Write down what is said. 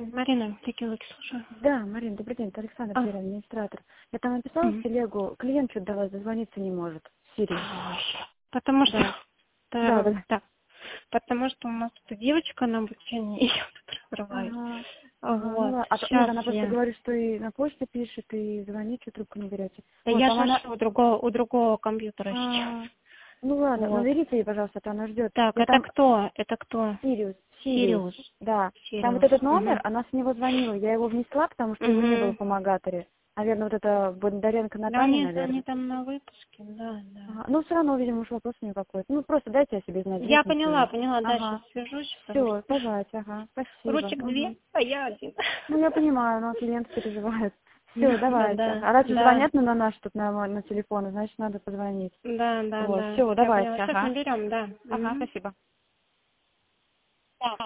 Марина, Текилоки, слушаю. Да, Марин, добрый день, это Александр, первый администратор. Я там написала в телегу, клиент что-то до вас дозвониться не может. Сири. Потому что... Да. Да. Потому что у нас тут девочка на обучении, и я тут разрываюсь. Вот. Нет, Сейчас она просто говорит, что и на почте пишет, и звонит, что трубку не берете. Да Вот, я там же у другого компьютера сейчас. Ну ладно, Вот. наберите ей, пожалуйста, то она ждет. Так, Я это там... кто? Это кто? Сириус. Да. Там вот Сириус. этот номер, она с него звонила. Я его внесла, потому что его не было в помогаторе. Наверное, вот это Бондаренко Да Наталья, нет, наверное. они там на выпуске, да. Ну, все равно, видимо, уж вопрос не какой-то. Ну, просто дайте о себе знать. Я поняла, да, Ага. сейчас свяжусь. Все, давайте, спасибо. Ручек две, а я один. Ну, я понимаю, но клиент переживает. Все, давайте. Да. А раз звонят на наш тут на телефон, значит, надо позвонить. Да. Вот, все, давайте. Сейчас наберем, да. Спасибо.